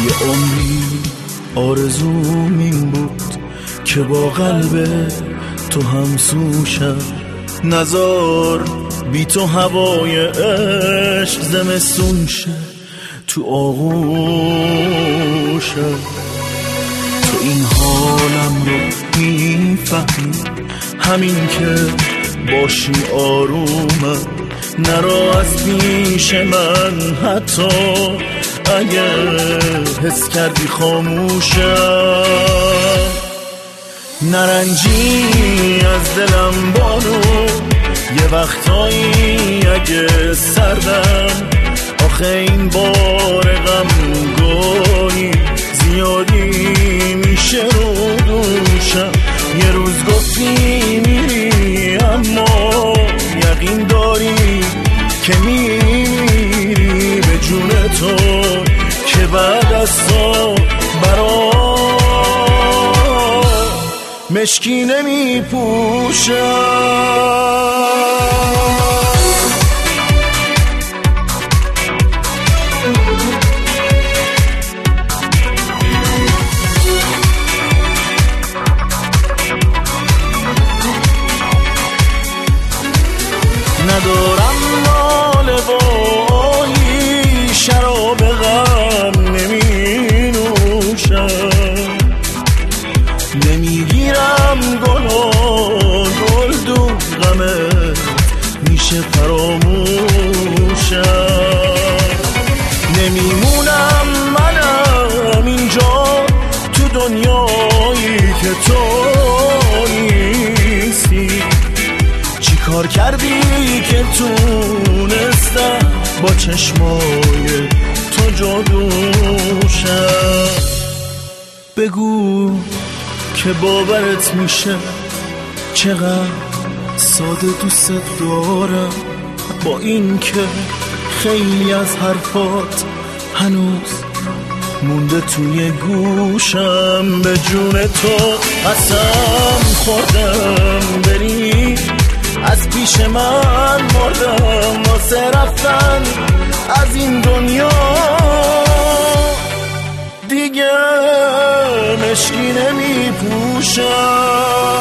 یه عمری آرزوم این بود که با قلب تو همسو شم، نزار بی تو هوای عشق زمستون شه تو آغوشم. تو این حالم رو میفهمی، همین که باشی آرومم، نرا از پیش من حتی اگه حس کردی خاموشم. نرنجی از دلم بانو، یه وقتایی اگه سردم، آخه این بار غم گاهی زیادی میشه رو دوشم. یه روز گفتی میری اما یقین داری که میری به جون تو، که بعد از تو برا مشکی نمیپوشم. ندارم ناله بایی، شراب غم نمی نوشم، نمیگیرم گل و گلدون، غمه میشه فراموشم. نمیمونم منم اینجا تو دنیایی که تو نیستی، چی کار کردی که تونستم با چشمای تو جادوشم. بگو که باورت میشه چقدر ساده دوست دارم، با این که خیلی از حرفات هنوز مونده توی گوشم. به جون تو قسم خوردم بری، از پیش من مردم واسه رفتن از این دنیا، دیگه مشکی نمی پوشم.